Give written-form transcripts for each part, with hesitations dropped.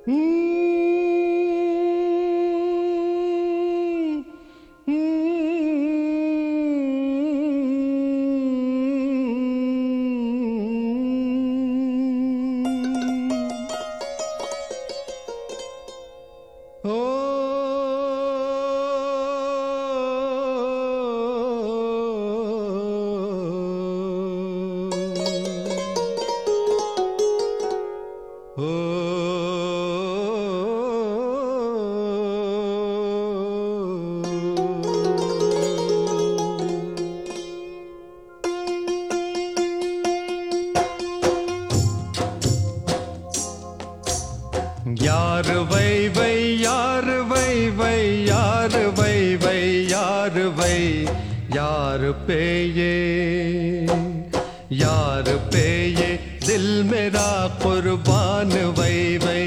यार वै वै यार वै वै यार वै वै यार वै यार पे ये दिल मेरा कुर्बान वै वै।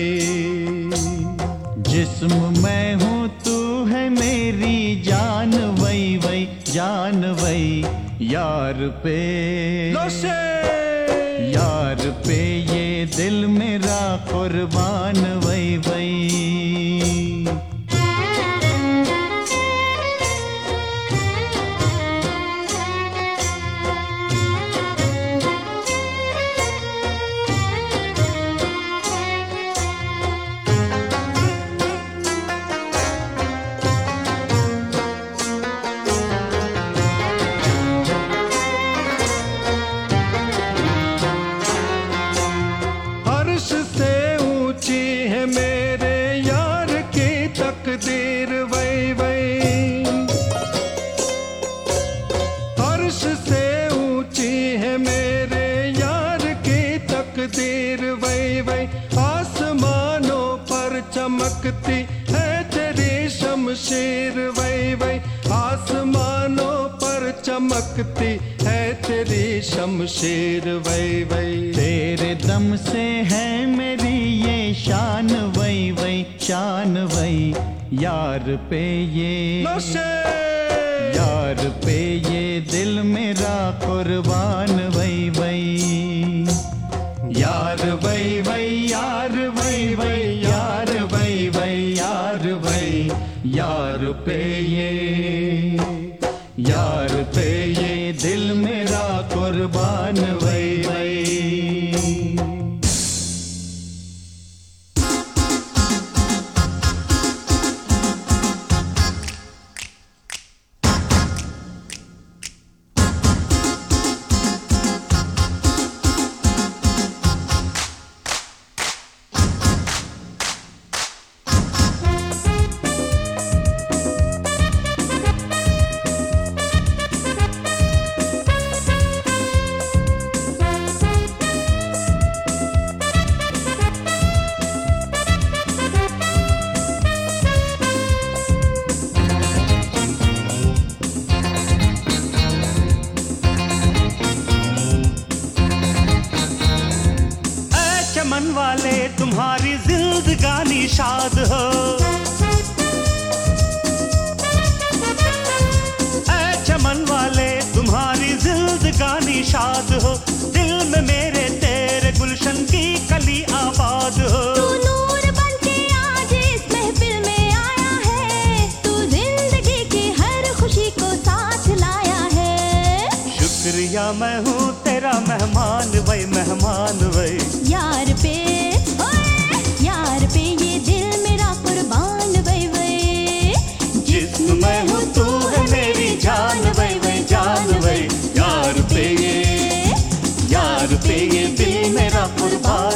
जिस्म मैं हूँ तू है मेरी जान वै वै जान वै यार पे यार पे ये दिल मेरा कुर्बान वै वै। मेरे यार की तकदीर वै वै, अर्श से ऊंची है मेरे यार की तकदीर वै वै। आसमानों पर चमकती है तेरी शमशीर वै वै, आसमानों पर चमकती है तेरी शमशीर वै वै। तेरे दम से है मेरी ये शान वै वै शान वै यार पे ये यार पे ये दिल मेरा कुर्बान वै वै। यार वै वै यार वै वै यार वै वै यार वै यार पे ये दिल मेरा कुर्बान वै वै। चमन वाले तुम्हारी जिंदगानी शाद हो, ऐ चमन वाले तुम्हारी जिंदगानी शाद हो। दिल में मेरे तेरे गुलशन की कली आबाद हो। तू नूर बनके आज इस महफिल में आया है, तू जिंदगी की हर खुशी को साथ लाया है। शुक्रिया मैं हूँ तेरा मेहमान वै मेहमान वै। यार पे ये दिल मेरा कुर्बान वै वै। जिस्म मैं हूँ तू है मेरी जान वै वै जान वै। यार पे ये दिल मेरा कुर्बान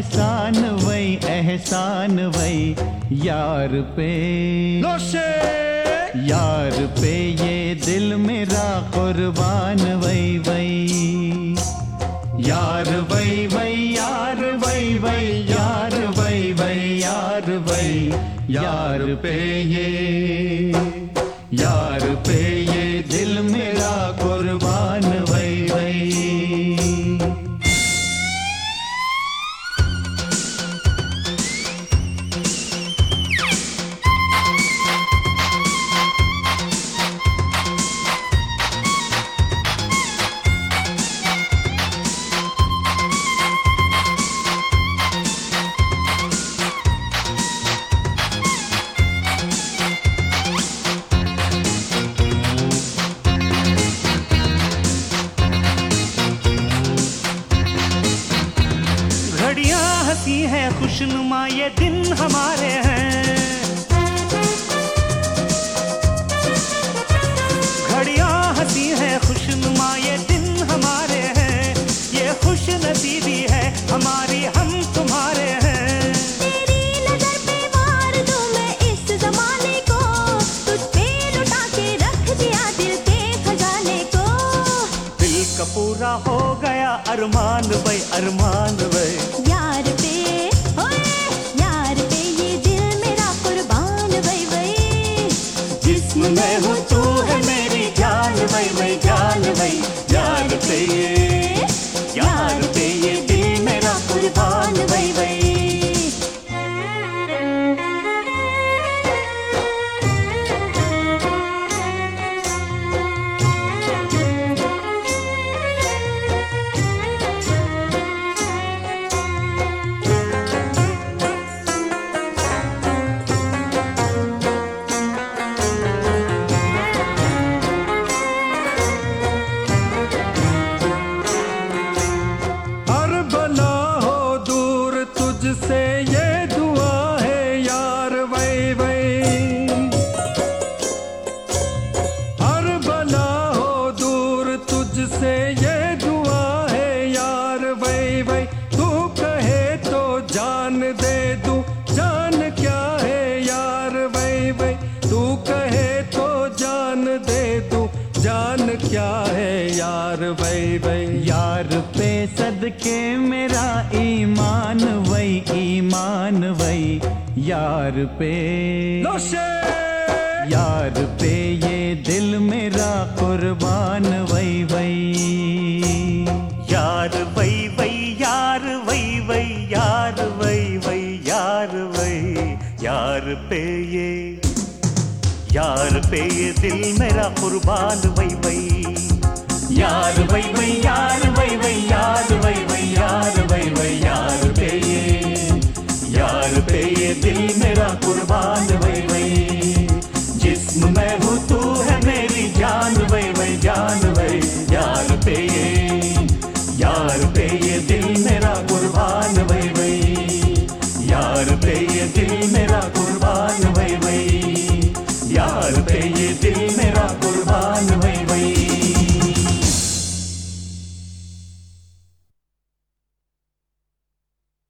एहसान वही यार पे, नौशे यार पे ये दिल मेरा कुर्बान वही वही। यार वही वही यार वही वही यार वही वही यार वही यार पे ये दिल मेरा कुर्बान वही वही। हंसी है खुशनुमा ये दिन हमारे हैं, घड़ियां हंसी है खुशनुमा ये दिन हमारे हैं, ये खुश नसीबी है हमारी हम तुम्हारे हैं। तेरी नजर पे मार दूं मैं इस जमाने को, तुझ पे लुटा के रख दिया दिल के खजाने को। दिल का पूरा हो गया अरमान भाई अरमान भाई। यार पे ये दिल मेरा कुर्बान वही वही। जिस्म में हूँ तू है मेरी जान वही वही जान वही। यार पे ये दिल मेरा कुर्बान वही वही। से ये दुआ है यार वही वही। हर बला हो दूर तुझसे ये दुआ है यार वही वही। तू कहे तो जान दे दूं, जान क्या है यार वही वही। तू कहे तो जान दे दूं, जान क्या है यार वही वही। यार पे सदके मेरा ईमान वही यार पे, यार पे ये दिल मेरा कुर्बान वही वही। यार वही वही यार वही वही यार वही वही यार वही। यार पे ये दिल मेरा कुर्बान वही वही। यार वही वही यार वही वही यार वही वही यार वही वही। यार पे ये दिल मेरा कुर्बान वही वही।